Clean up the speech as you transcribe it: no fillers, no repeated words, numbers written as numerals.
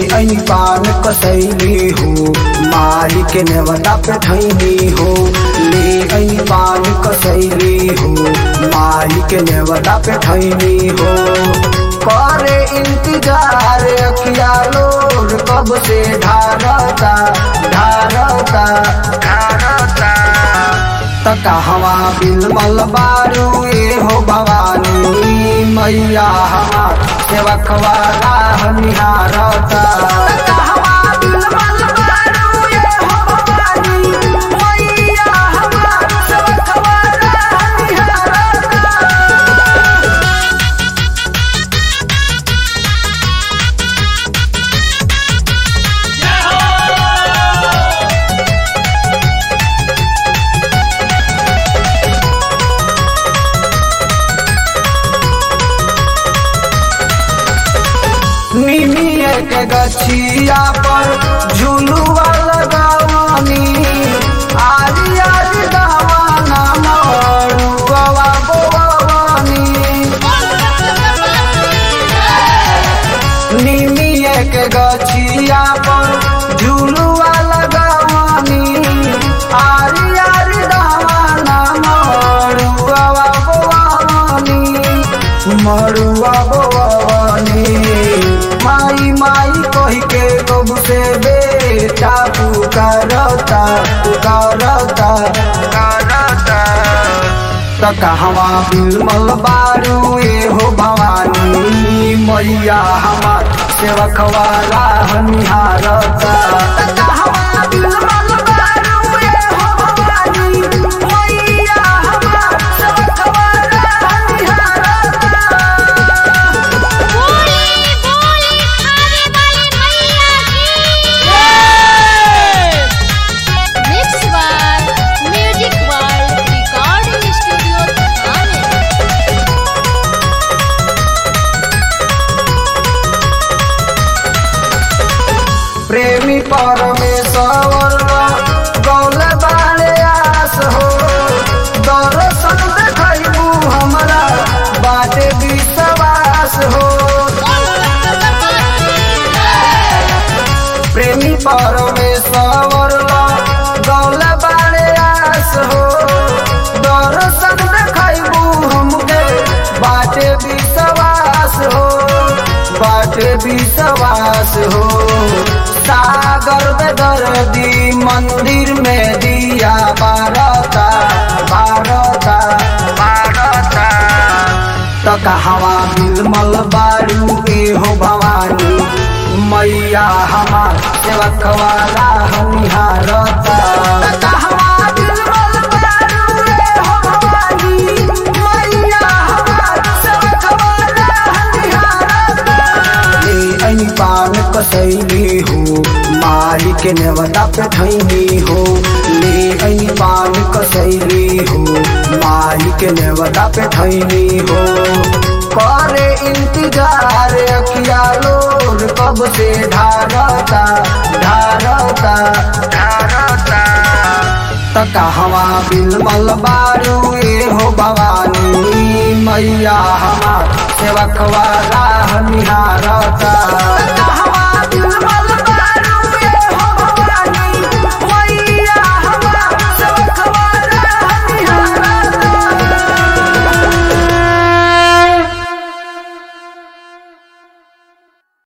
आई पान कसैली हो माई के नेवता पे ठैनी हो। ले आई पान कसैली हो माई के नेवता पे ठैनी हो। करे इंतजार अखिया लोर कब से ढारता ढारता ढारता। तका हवा बिलमल बारू ए हो भवानी मैया हमार सेवकवा राह निहारता। निमिये के गछिया पर झुलुआ लगावानी आरी आरी दावाना मरुआ बोवानी। निमिये के गछिया पर झुलुआ लगावानी आरी आरी दावाना मरुआ बोवानी मरुआ बोवानी। माई माई कही के कब से बेटा पुकारता पुकारता पुकारता। तका हवा बिलमल बारू ए हो भवानी मैया हमार सेवकवा राह निहारता। प्रेमी परमेश्वर गौल बाले आस हो। दर्शन देखू हमरा बाटे विश्वास हो। प्रेमी परमेश्वर गौल बाले आस हो। दर्शन देखू हमके बाटे विश्वास हो बाटे विश्वास हो। सागर बेदर्दी मंदिर में दिया बारता बारता बारता। तका हवा बिलमल बारू ए हो भवानी मैया हमार सेवकवा राह निहारता। पान कसैली हो माई के नेवता पे ठैनी हो। ले आई पान कसैली हो माई के नेवता पे ठैनी हो। करे इंतजार अखिया लोर कब से ढारता ढारता ढारता। तका हवा बिलमल बारू ए हो भवानी मैया हमार सेवकवा राह निहारता।